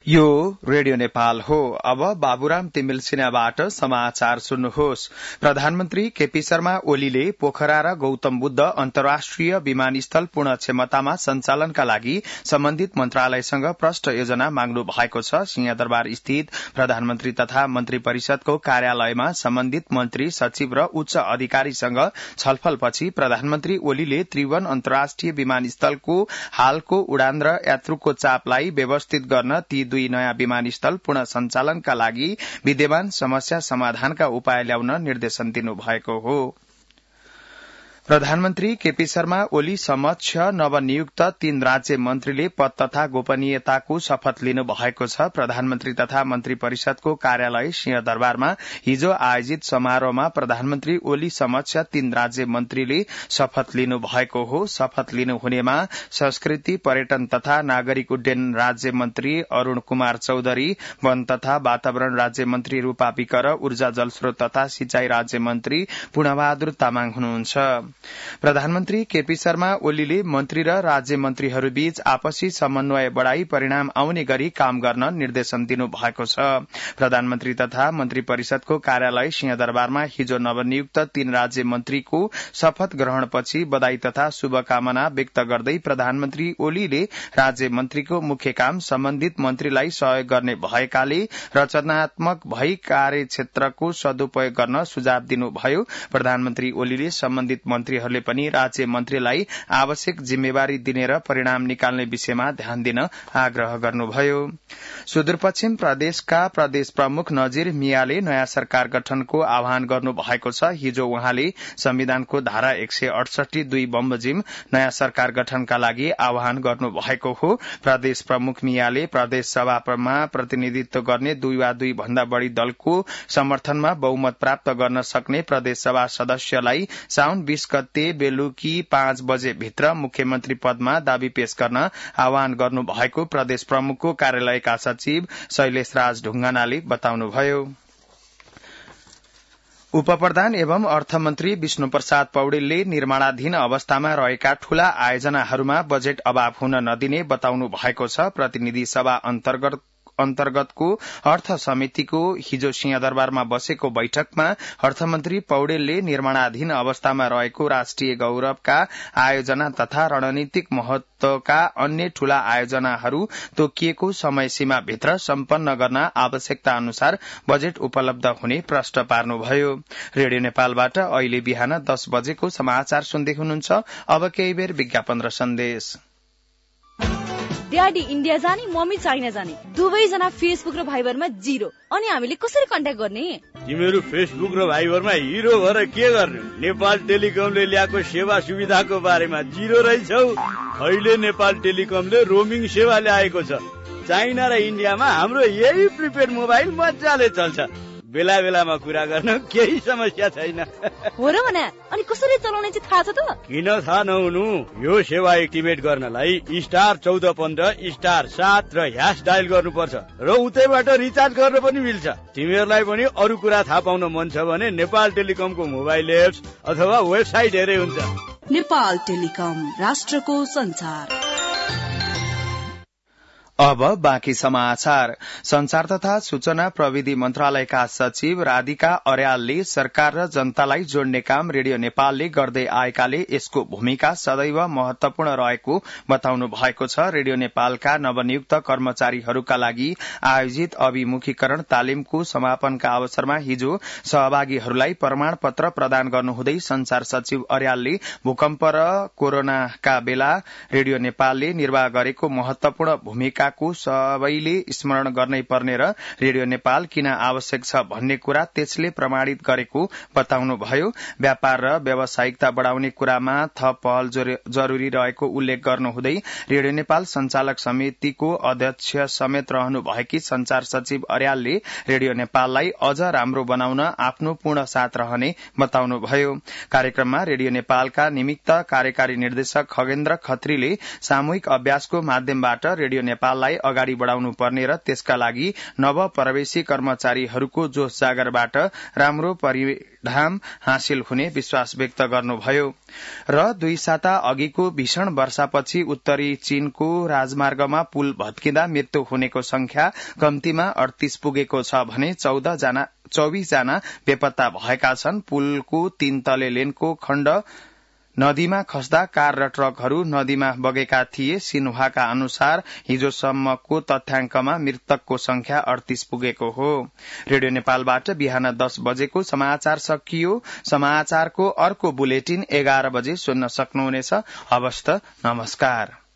यो रेडियो नेपाल हो। अब बाबुराम तिमिल सिन्हाबाट समाचार सुन्नुहोस्। प्रधानमन्त्री केपी शर्मा ओलीले पोखरा र गौतम बुद्ध अन्तर्राष्ट्रिय विमानस्थल पूर्ण क्षमतामा सञ्चालनका लागि सम्बन्धित मन्त्रालयसँग प्रष्ट योजना माग्नु भएको छ। सिंहदरबार स्थित प्रधानमन्त्री तथा मन्त्री परिषदको कार्यालयमा सम्बन्धित मन्त्री सचिव र उच्च अधिकारीसँग छलफलपछि प्रधानमन्त्री ओलीले त्रिभुवन अन्तर्राष्ट्रिय विमानस्थलको हालको उडान र यात्रुको चापलाई व्यवस्थित गर्न ती दुई नयाँ विमानस्थल पूर्ण सञ्चालनका लागि विद्यमान समस्या समाधानका उपाय ल्याउन निर्देशन दिनुभएको हो। प्रधानमन्त्री केपी शर्मा ओली समक्ष नवनियुक्त 3 राज्य मन्त्रीले पद तथा गोपनीयताको शपथ लिनु भएको छ। प्रधानमन्त्री तथा मन्त्री परिषदको कार्यालय सिंहदरबारमा हिजो आयोजित समारोहमा प्रधानमन्त्री ओली समक्ष 3 राज्य मन्त्रीले शपथ लिनु भएको हो। शपथ लिनुहुनेमा संस्कृति पर्यटन तथा नागरिक उड्डयन राज्य मन्त्री अरूण कुमार चौधरी, वन तथा वातावरण राज्य मन्त्री रूपा विक र ऊर्जा जलस्रोत तथा सिंचाई राज्य मन्त्री पूर्णबहादुर तामाङ हुनुहुन्छ। प्रधानमन्त्री केपी शर्मा ओलीले मन्त्री र राज्य मन्त्रीहरूबीच आपसी समन्वय बढ़ाई परिणाम आउने गरी काम गर्न निर्देशन दिनु भएको छ। प्रधानमन्त्री तथा मन्त्री परिषदको कार्यालय सिंहदरबारमा हिजो नवनियुक्त 3 राज्य मन्त्रीको शपथ ग्रहणपछि बधाई तथा शुभकामना व्यक्त गर्दै प्रधानमन्त्री ओलीले राज्य मन्त्रीको मुख्य काम सम्बन्धित मन्त्रीलाई सहयोग गर्ने भएकाले रचनात्मक भई कार्यक्षेत्रको सदुपयोग गर्न सुझाव दिनुभयो। प्रधानमन्त्री ओलीले सम्बन्धित मन्त्रीहरूले पनि राज्य मन्त्रीलाई आवश्यक जिम्मेवारी दिने र परिणाम निकाल्ने विषयमा ध्यान दिन आग्रह गर्नुभयो। सुदूरपश्चिम प्रदेशका प्रदेश प्रमुख नजीर मियाले नयाँ सरकार गठनको आह्वान गर्नु भएको छ। हिजो उहाँले संविधानको धारा 168(2) बमोजिम नयाँ सरकार गठनका लागि आह्वान गर्नु भएको हो। प्रदेश प्रमुख मियाले प्रदेश सभामा प्रतिनिधित्व गर्ने 2 वा 2 भन्दा बढ़ी दलको समर्थनमा बहुमत प्राप्त गर्न सक्ने प्रदेश सभा सदस्यलाई साउन 20 गते बेलुकी 5 बजे भित्र मुख्यमन्त्री पदमा दावी पेश गर्न आह्वान गर्नु भएको प्रदेश प्रमुखको कार्यालयका सचिव शैलेश राज ढुंगानाले बताउनुभयो। उपप्रधान एवं अर्थमन्त्री विष्णु प्रसाद पौडेलले निर्माणाधीन अवस्थामा रहेका ठूला आयोजनाहरूमा बजेट अभाव हुन नदिने बताउनु भएको छ। प्रतिनिधि सभा अन्तर्गतको अर्थ समितिको हिजो सिंहदरबारमा बसेको बैठकमा अर्थमन्त्री पौडेलले निर्माणाधीन अवस्थामा रहेको राष्ट्रिय गौरवका आयोजना तथा रणनीतिक महत्वका अन्य ठूला आयोजनाहरू तोकिएको समय सीमा भित्र सम्पन्न गर्न आवश्यकता अनुसार बजेट उपलब्ध हुने प्रश्न पार्नुभयो। रेडियो नेपालबाट अहिले बिहान 10 बजेको समाचार सुन्दै हुनुहुन्छ। अब केही बेर विज्ञापन र सन्देश। ड्याडी इन्डिया जाने, मम्मी चाइना जाने, दुवैजना फेसबुक र भाइबरमा 0। अनि हामीले कसरी कन्ट्याक्ट गर्ने? तिमीहरू फेसबुक र भाइबरमा हिरो भएर के गर्ने? नेपाल टेलिकमले ल्याएको सेवा सुविधाको बारेमा 0 रहेछौ। अहिले नेपाल टेलिकमले रोमिङ सेवा ल्याएको छ। चाइना र इन्डियामा हाम्रो यही प्रिपेड मोबाइल मजाले चल्छ। बेला बेलामा कुरा गर्न केही समस्या छैन। हो र भने अनि कसरी चलाउने चाहिँ थाहा छ त? किन थाहा नहुनु? यो सेवा एक्टिभेट गर्नलाई *1415 *7 र # डायल गर्नुपर्छ र उतैबाट रिचार्ज गर्न पनि मिल्छ। तिमीहरूलाई पनि अरू कुरा थाहा पाउन मन छ भने नेपाल टेलिकमको मोबाइल एप्स अथवा वेबसाइट हेरे हुन्छ। नेपाल टेलिकम, राष्ट्रको संचार। अब बाँकी समाचार। संचार तथा सूचना प्रविधि मन्त्रालयका सचिव राधिका अर्यालले सरकार र जनतालाई जोड्ने काम रेडियो नेपालले गर्दै आएकाले यसको भूमिका सदैव महत्वपूर्ण रहेको बताउनु भएको छ। रेडियो नेपालका नवनियुक्त कर्मचारीहरूका लागि आयोजित अभिमुखीकरण तालिमको समापनका अवसरमा हिजो सहभागीहरूलाई प्रमाणपत्र प्रदान गर्नुहुँदै संचार सचिव अर्यालले भूकम्प र कोरोनाका बेला रेडियो नेपालले निर्वाह गरेको महत्वपूर्ण भूमिका को सबैले स्मरण गर्नै पर्ने र रेडियो नेपाल किन आवश्यक छ भन्ने कुरा त्यसले प्रमाणित गरेको बताउनुभयो। व्यापार र व्यावसायिकता बढ़ाउने कुरामा थप पहल जरूरी रहेको उल्लेख गर्नुहुँदै रेडियो नेपाल संचालक समितिको अध्यक्ष समेत रहनु भएकी संचार सचिव अर्यालले रेडियो नेपाललाई अझ राम्रो बनाउन आफ्नो पूर्ण साथ रहने बताउनुभयो। कार्यक्रममा रेडियो नेपालका निमित्त कार्यकारी निर्देशक खगेन्द्र खत्रीले सामूहिक अभ्यासको माध्यमबाट रेडियो नेपाल नेपाललाई अगाडि बढ़ाउनु पर्ने र त्यसका लागि नवप्रवेशी कर्मचारीहरूको जोश जागरबाट राम्रो परिणाम हासिल हुने विश्वास व्यक्त गर्नुभयो। र 2 साता अघिको भीषण वर्षापछि उत्तरी चीनको राजमार्गमा पुल भत्किँदा मृत्यु हुनेको संख्या कम्तीमा 38 पुगेको छ भने 24 जना बेपत्ता भएका छन्। पुलको 3 तले लेनको खण्ड नदीमा खस्दा कार र ट्रकहरू नदीमा बगेका थिए। सिन्हुवाका अनुसार हिजोसम्मको तथ्याङ्कमा मृतकको संख्या 38 पुगेको हो। रेडियो नेपालबाट बिहान 10 बजेको समाचार सकियो। समाचारको अर्को बुलेटिन 11 बजे सुन्न सक्नुहुनेछ। हवस् त, नमस्कार।